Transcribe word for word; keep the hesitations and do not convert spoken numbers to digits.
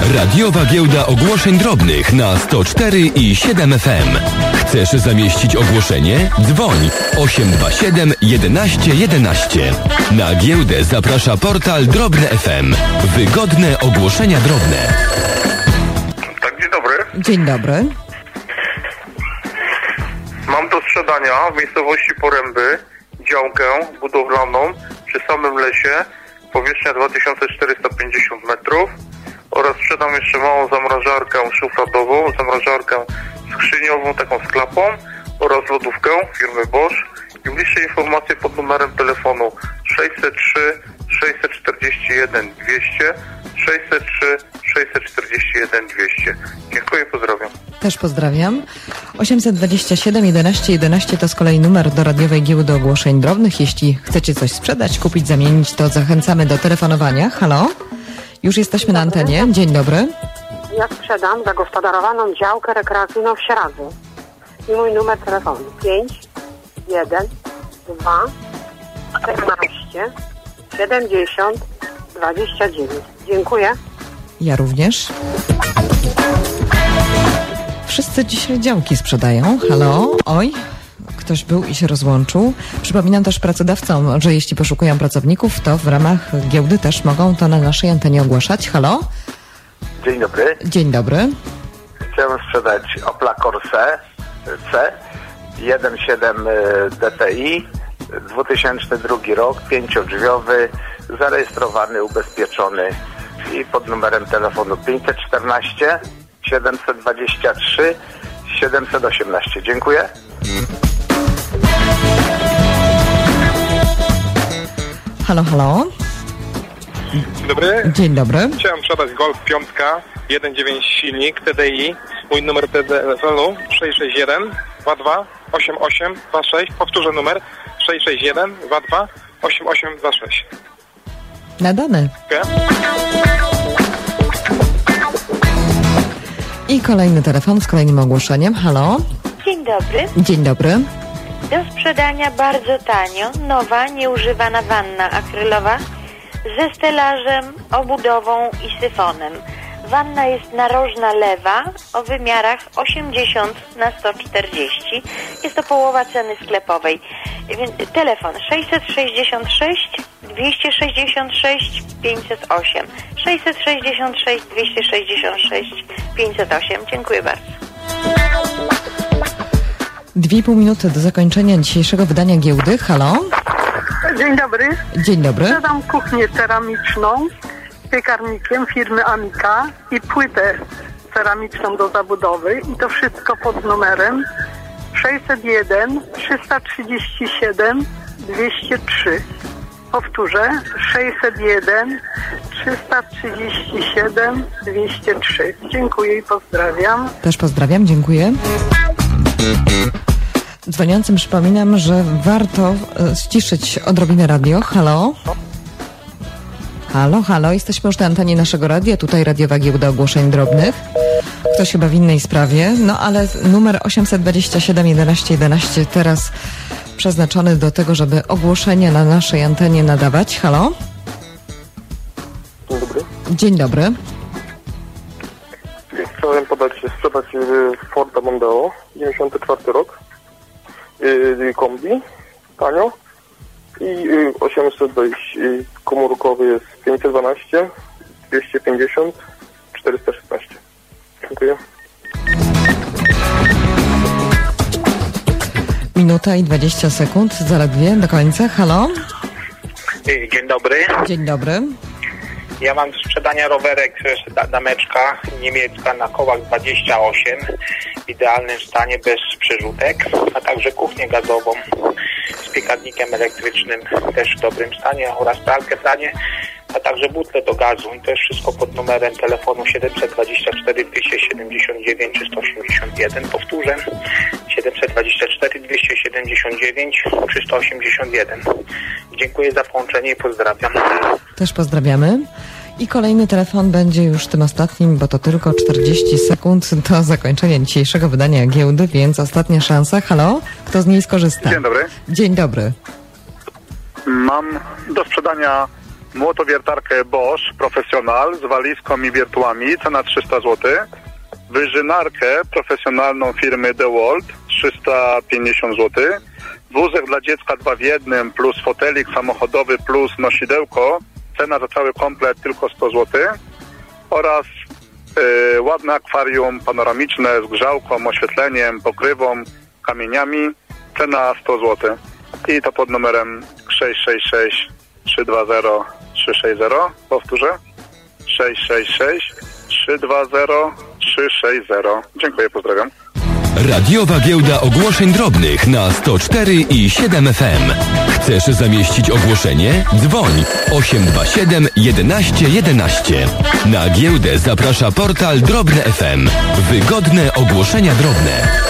Radiowa Giełda Ogłoszeń Drobnych na sto cztery i siedem F M. Chcesz zamieścić ogłoszenie? Dzwoń osiem dwa siedem jedenaście jedenaście. Na giełdę zaprasza portal Drobne F M. Wygodne ogłoszenia drobne. Tak, dzień dobry. Dzień dobry. Mam do sprzedania w miejscowości Poręby działkę budowlaną przy samym lesie, powierzchnia dwa tysiące czterysta pięćdziesiąt metrów, oraz sprzedam jeszcze małą zamrażarkę szufladową, zamrażarkę skrzyniową, taką z klapą, oraz lodówkę firmy Bosch. I bliższe informacje pod numerem telefonu sześćset trzy sześćset czterdzieści jeden dwieście, sześćset trzy sześćset czterdzieści jeden dwieście. Dziękuję, pozdrawiam. Też pozdrawiam. osiemset dwadzieścia siedem jedenaście jedenaście to z kolei numer do radiowej giełdy ogłoszeń drobnych. Jeśli chcecie coś sprzedać, kupić, zamienić, to zachęcamy do telefonowania. Halo? Już jesteśmy na antenie. Dzień dobry. Ja sprzedam zagospodarowaną działkę rekreacyjną w Sieradzu. I mój numer telefonu pięć jeden dwa czternaście siedemdziesiąt dwadzieścia dziewięć. Dziękuję. Ja również. Wszyscy dzisiaj działki sprzedają. Halo? Oj, ktoś był i się rozłączył. Przypominam też pracodawcom, że jeśli poszukują pracowników, to w ramach giełdy też mogą to na naszej antenie ogłaszać. Halo? Dzień dobry. Dzień dobry. Chciałem sprzedać Opla Corsa C jeden przecinek siedem D T I, dwa tysiące drugi rok, pięciodrzwiowy, zarejestrowany, ubezpieczony i pod numerem telefonu pięćset czternaście siedemset dwadzieścia trzy siedemset osiemnaście. Dziękuję. Halo, halo. Dzień dobry. Dzień dobry. Chciałem sprzedać Golf pięć jeden dziewięć silnik T D I. Mój numer telefonu sześć sześć jeden dwa dwa osiem osiem dwa sześć. Powtórzę numer sześć sześć jeden dwa dwa osiem osiem dwa sześć. Nadane. Dziękuję. I kolejny telefon z kolejnym ogłoszeniem. Halo? Dzień dobry. Dzień dobry. Do sprzedania bardzo tanio, nowa, nieużywana wanna akrylowa ze stelażem, obudową i syfonem. Wanna jest narożna lewa o wymiarach osiemdziesiąt na sto czterdzieści. Jest to połowa ceny sklepowej. Więc telefon sześćset sześćdziesiąt sześć dwieście sześćdziesiąt sześć pięćset osiem. sześćset sześćdziesiąt sześć dwieście sześćdziesiąt sześć pięćset osiem. Dziękuję bardzo. Dwie i pół minuty do zakończenia dzisiejszego wydania giełdy. Halo? Dzień dobry. Dzień dobry. Sprzedam kuchnię ceramiczną piekarnikiem firmy Amika i płytę ceramiczną do zabudowy i to wszystko pod numerem sześćset jeden trzysta trzydzieści siedem dwieście trzy. Powtórzę, sześćset jeden trzysta trzydzieści siedem dwieście trzy. Dziękuję i pozdrawiam. Też pozdrawiam, dziękuję. Dzwoniącym przypominam, że warto ściszyć odrobinę radio. Halo? Halo, halo, jesteśmy już na antenie naszego radia, tutaj radiowa giełda ogłoszeń drobnych. Ktoś chyba w innej sprawie, no ale numer osiemset dwadzieścia siedem jedenaście jedenaście teraz przeznaczony do tego, żeby ogłoszenia na naszej antenie nadawać. Halo? Dzień dobry. Dzień dobry. Chciałem podać, sprzedać Forda Mondeo, dziewięćdziesiąty czwarty rok, yy, kombi, tanio i yy, osiemset dojść, yy, komórkowy jest pięćset dwanaście dwieście pięćdziesiąt czterysta szesnaście. Dziękuję. Minuta i dwadzieścia sekund, zaledwie do końca. Halo? Dzień dobry. Dzień dobry. Ja mam do sprzedania rowerek dameczka niemiecka na kołach dwadzieścia osiem w idealnym stanie, bez przerzutek, a także kuchnię gazową z piekarnikiem elektrycznym też w dobrym stanie oraz pralkę pranie, a także butlę do gazu i to jest wszystko pod numerem telefonu siedemset dwadzieścia cztery dwieście siedemdziesiąt dziewięć trzysta osiemdziesiąt jeden. Powtórzę, siedemset dwadzieścia cztery dwieście siedemdziesiąt dziewięć trzysta osiemdziesiąt jeden. Dziękuję za połączenie i pozdrawiam. Też pozdrawiamy. I kolejny telefon będzie już tym ostatnim, bo to tylko czterdzieści sekund do zakończenia dzisiejszego wydania giełdy, więc ostatnia szansa. Halo? Kto z niej skorzysta? Dzień dobry. Dzień dobry. Mam do sprzedania młotowiertarkę Bosch Professional z walizką i wiertłami, cena trzysta złotych. Wyżynarkę profesjonalną firmy DeWalt, trzysta pięćdziesiąt złotych. Wózek dla dziecka dwa w jednym plus fotelik samochodowy plus nosidełko, cena za cały komplet tylko sto złotych. Oraz yy, ładne akwarium panoramiczne z grzałką, oświetleniem, pokrywą, kamieniami, cena sto złotych. I to pod numerem sześć sześć sześć trzy dwa zero trzy sześć zero. Powtórzę. sześć sześć sześć trzy dwa zero trzy sześć zero. Dziękuję, pozdrawiam. Radiowa Giełda Ogłoszeń Drobnych na sto cztery i siedem F M. Chcesz zamieścić ogłoszenie? Dzwoń osiem dwa siedem jedenaście jedenaście. Na giełdę zaprasza portal Drobne F M. Wygodne ogłoszenia drobne.